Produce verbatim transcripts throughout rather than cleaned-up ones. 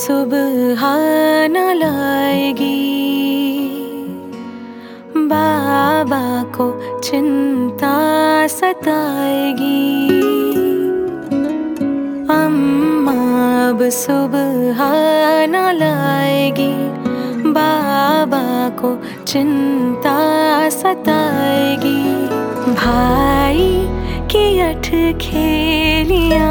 सुबह न लाएगी, बाबा को चिंता सताएगी। अम्मा अब सुबह न लाएगी, बाबा को चिंता सताएगी। भाई की अठ खेलियां,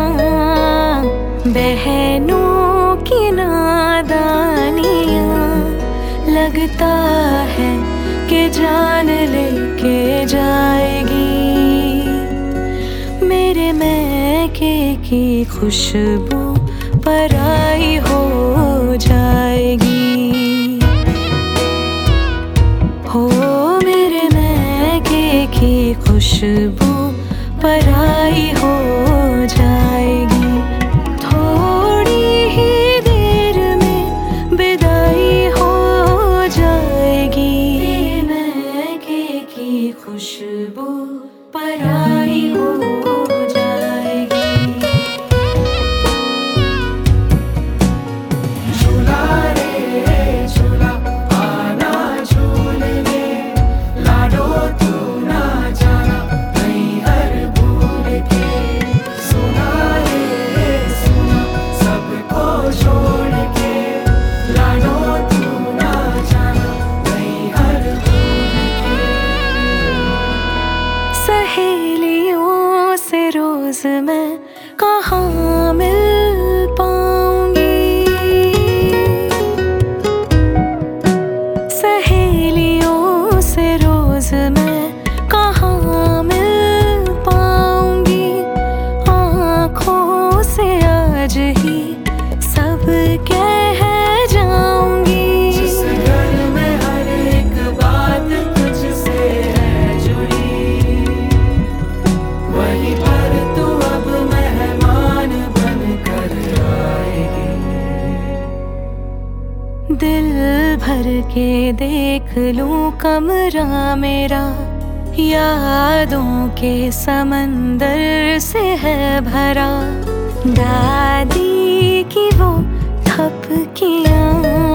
बहनों की नादानियां, लगता है कि जान लेके जाएगी। मेरे मैके की खुशबू पराई हो जाएगी। हो मेरे मैके की खुशबू पराई हो जाएगी। थोड़ी ही देर में विदाई हो जाएगी। मैके की खुशबू पराई हो जाएगी। झूला रे झूला आना झूलने, लाडो तू ना जाना नैहर भूल के। सुना रे सुना सबको छोड़ के, लाडो तू ना जाना नैहर भूल के। सहेलियों से रोज मैं कहाँ मिल पाऊंगी। सहेलियों से रोज मैं कहाँ मिल पाऊंगी। आँखों से आज ही सब कह जाऊंगी। जिस घर में हर एक बात तुझसे है जुड़ी, वहीं पर तू अब मेहमान बनकर आएगी। दिल भर के देख लूं कमरा मेरा, यादों के समंदर से है भरा। दादी की वो थपकियाँ,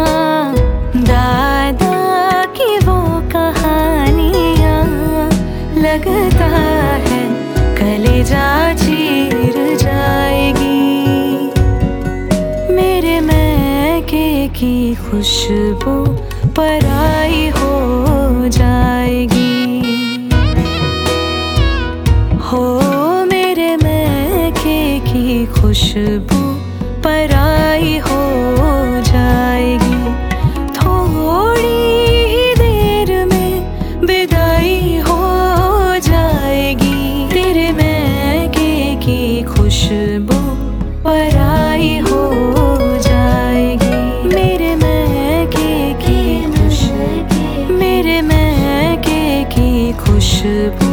दादा की वो कहानियाँ, लगता है कलेजा चीर जाएगी। मेरे मैके की खुशबू पराई हो जाएगी। हो मेरे मैके की खुशबू पराई हो जाएगी। थोड़ी ही देर में विदाई हो जाएगी। तेरे मैके की खुशबू पराई हो जाएगी। मेरे मैके की खुशबू, मेरे मैके की खुशबू।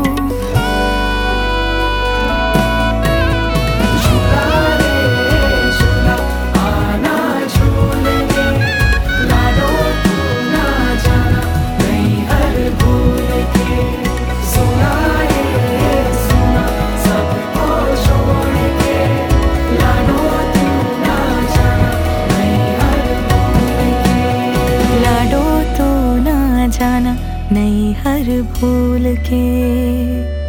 झूला रे झूला आना झूलने, लाडो तू ना जाना नैहर भूल के। सुना रे सुना सबको छोड़ के, लाडो तू ना जाना नैहर भूल के। लाडो तो ना जाना नैहर भूल के।